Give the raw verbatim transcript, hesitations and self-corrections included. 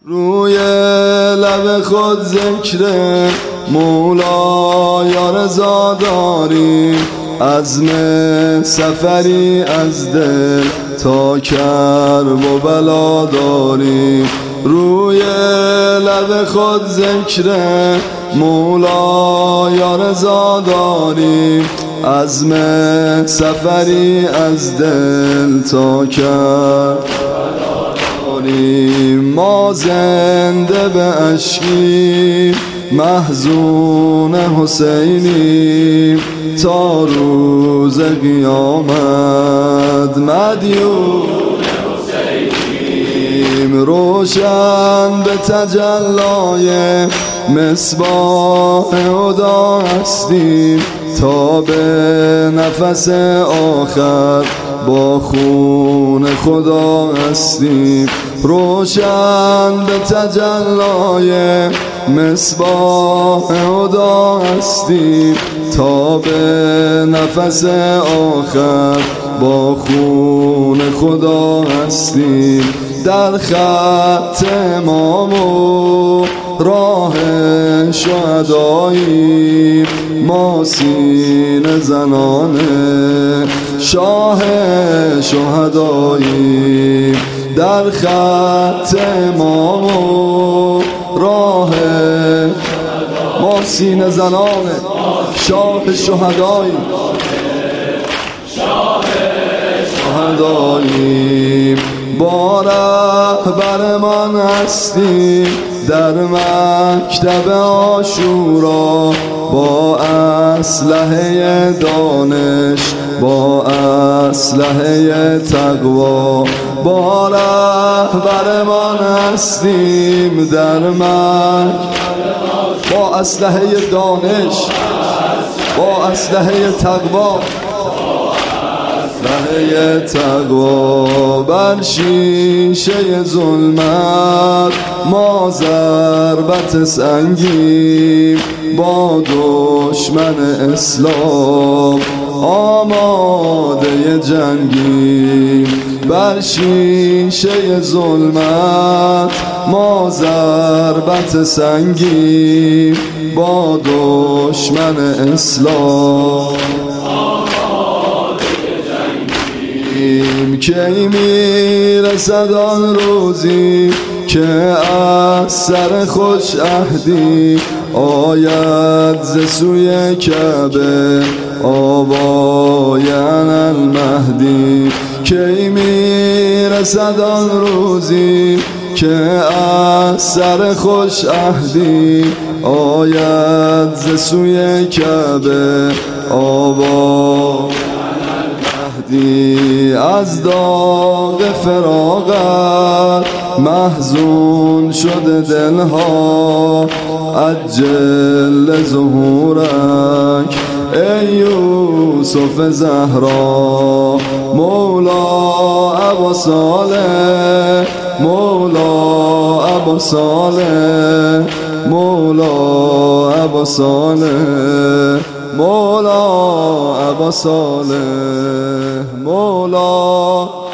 روی لب خود ذکر مولا یا رضا داریم، عزم سفری از دل تا کرب و بلا داریم. روی لب خود ذکر مولا یا رضا داریم، عزم سفری از دل تا کرب داریم. ما زنده به اشکی محزون حسینیم، تا روز قیامت مدیون حسینیم. روشن به تجلای مصباح هدا هستیم، تا به نفس آخر با خون خدا هستیم. روشن به تجلای مصباح هدا هستیم، تا به نفس آخر با خون خدا هستیم. در خط امام و راه شهداییم، ما سینه زنان شاه شهداییم. در خط امام و راه ما سینه زنان شاه شهداییم، شهداییم. با رهبرمان هستیم در مکتب عاشورا، با اسلحه دانش، با اسلحه تقوا. با رهبرمان هستیم در مکتب، با اسلحه دانش، با اسلحه تقوا، اسلحه تقوا. بر شیشه ظلمت ما ضربت سنگیم، با دشمن اسلام آماده جنگیم. بر شیشه ظلمت ما ضربت سنگیم، با دشمن اسلام کی میرسد آن روزی که از سر خوش عهدی آید ز سوی کعبه آوای المهدی. کی میرسد آن روزی که از سر خوش عهدی آید ز سوی کعبه آوای از داغ فراقت محزون شده دلها، عجل ظهورک ای یوسف زهرا. مولا ابا صالح، مولا ابا صالح، مولا ابا صالح، مولا ابا صالح، مولا